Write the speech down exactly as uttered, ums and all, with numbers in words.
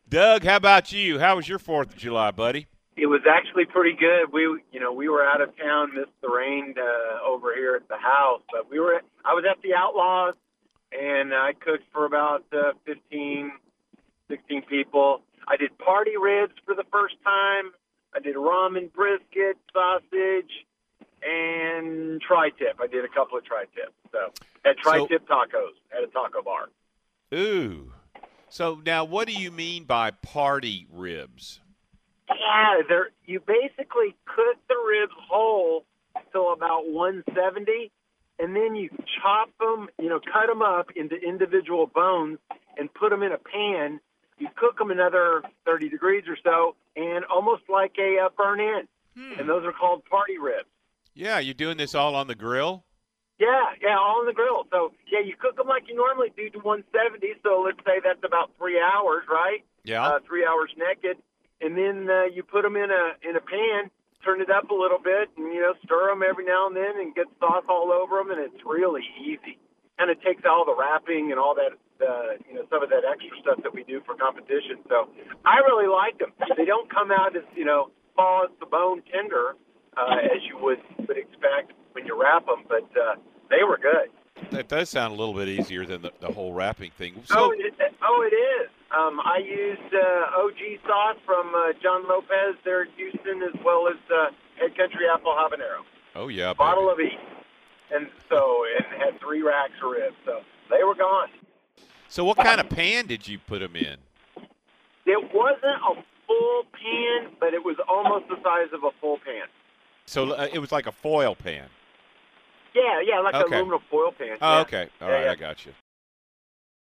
Doug, how about you? How was your Fourth of July, buddy? It was actually pretty good. We, you know, we were out of town, missed the rain uh, over here at the house, but we were. I was at the Outlaws, and I cooked for about uh, fifteen, sixteen people. I did party ribs for the first time. I did ramen, brisket, sausage, and tri-tip. I did a couple of tri-tips. So at tri-tip so, tacos at a taco bar. Ooh. So now, what do you mean by party ribs? Yeah, they're, you basically cook the ribs whole till about one seventy, and then you chop them, you know, cut them up into individual bones and put them in a pan. You cook them another thirty degrees or so, and almost like a uh, burn-in. Hmm. And those are called party ribs. Yeah, you're doing this all on the grill? Yeah, yeah, all on the grill. So, yeah, you cook them like you normally do to one seventy, so let's say that's about three hours, right? Yeah. Uh, three hours naked. And then uh, you put them in a in a pan, turn it up a little bit, and, you know, stir them every now and then and get sauce all over them, and it's really easy. Kind of takes all the wrapping and all that, uh, you know, some of that extra stuff that we do for competition. So I really like them. They don't come out as, you know, fall as the bone tender uh, as you would, would expect when you wrap them, but uh, they were good. That does sound a little bit easier than the, the whole wrapping thing. So, oh, it, oh, it is. Um, I used uh, O G sauce from uh, John Lopez there in Houston, as well as uh, Head Country Apple Habanero. Oh, yeah, bottle baby. of each. And so it had three racks of ribs. So they were gone. So what kind of pan did you put them in? It wasn't a full pan, but it was almost the size of a full pan. So uh, it was like a foil pan. Yeah, yeah, like okay. an aluminum foil pan. Oh, yeah. okay. All yeah, right, yeah. I got you.